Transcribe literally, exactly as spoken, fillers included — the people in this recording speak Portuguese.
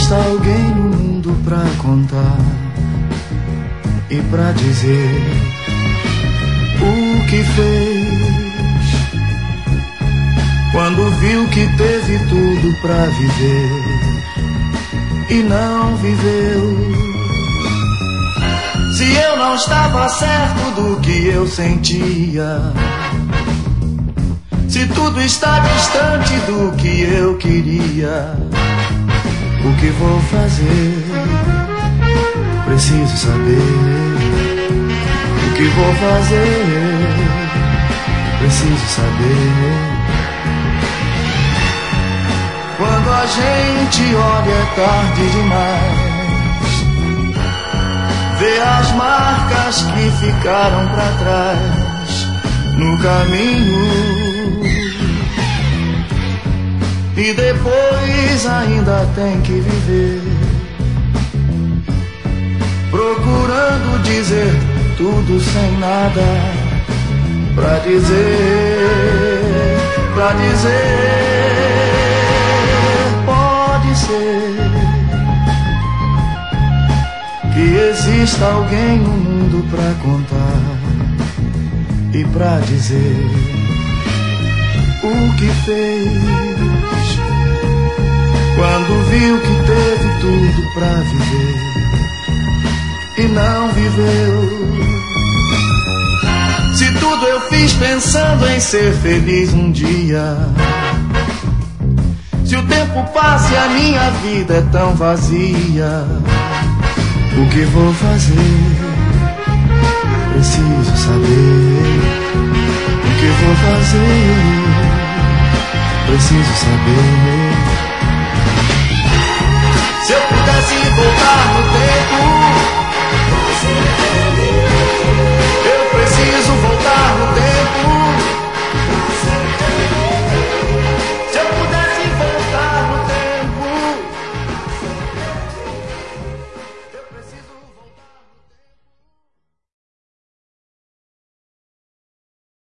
exista alguém no mundo pra contar e pra dizer o que fez quando viu que teve tudo pra viver e não viveu. Se eu não estava certo do que eu sentia, se tudo está distante do que eu queria, o que vou fazer? Preciso saber. O que vou fazer? Preciso saber. Quando a gente olha é tarde demais, vê as marcas que ficaram pra trás no caminho, e depois ainda tem que viver, procurando dizer tudo sem nada pra dizer, pra dizer. Pode ser que exista alguém no mundo pra contar e pra dizer o que fez quando viu que teve tudo pra viver e não viveu. Se tudo eu fiz pensando em ser feliz um dia, se o tempo passa e a minha vida é tão vazia, o que vou fazer? Preciso saber. O que vou fazer? Preciso saber. Se eu pudesse voltar no tempo,